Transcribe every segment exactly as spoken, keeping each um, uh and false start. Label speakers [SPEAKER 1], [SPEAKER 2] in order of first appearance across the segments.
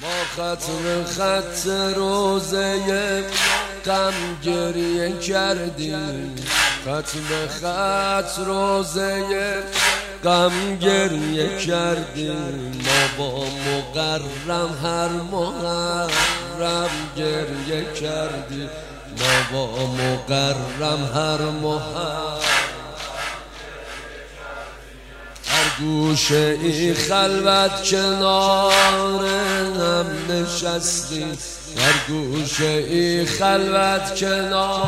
[SPEAKER 1] ما خطر خط روزه غم گریه کردیم، خط به خط روزه غم گریه کردیم. ما با مقرم هر محرم گریه کردیم، ما با مقرم هر محرم. هر گوشه ای خلوت کنار هم نشستیم، هر گوشه ای خلوت کنار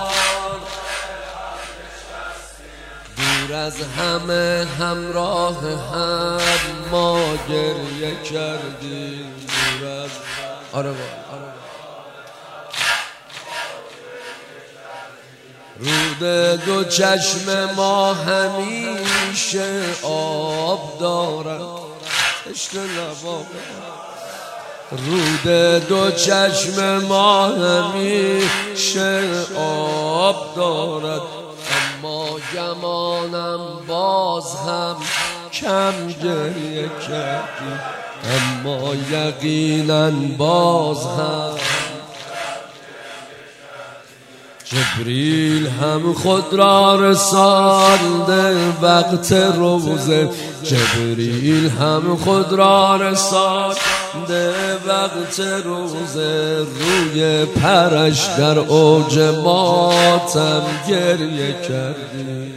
[SPEAKER 1] دور از همه همراه هم ما گریه کردیم. دور از آره با آره رود دو چشم ما همیشه آب دارد، عشق لبا رود دو چشم ما همیشه آب دارد. اما گمانم باز هم کم گریه کردی، اما یقینا باز هم. جبریل هم خود را رسانده وقت روزه، جبریل هم خود را رسانده وقت روزه. روی پرش در اوج ماتم گریه کردی.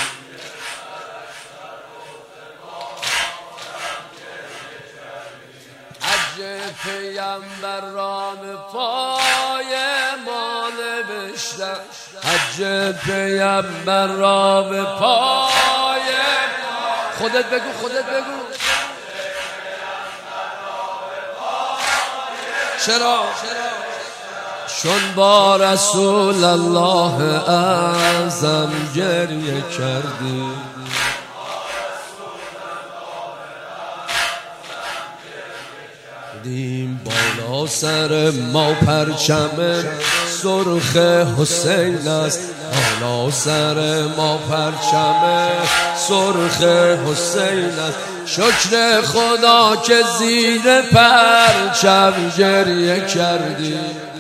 [SPEAKER 1] حج پیامبر را به پای ما نوشتم، حج پیامبر را به پای خودت بگو خودت بگو چرا چون با رسول الله اعظم گریه کردی. دیم بالا سر ما پرچم سرخ حسین است، بالا سر ما پرچم سرخ حسین است. شکر خدا که زیر پرچم گریه کردی.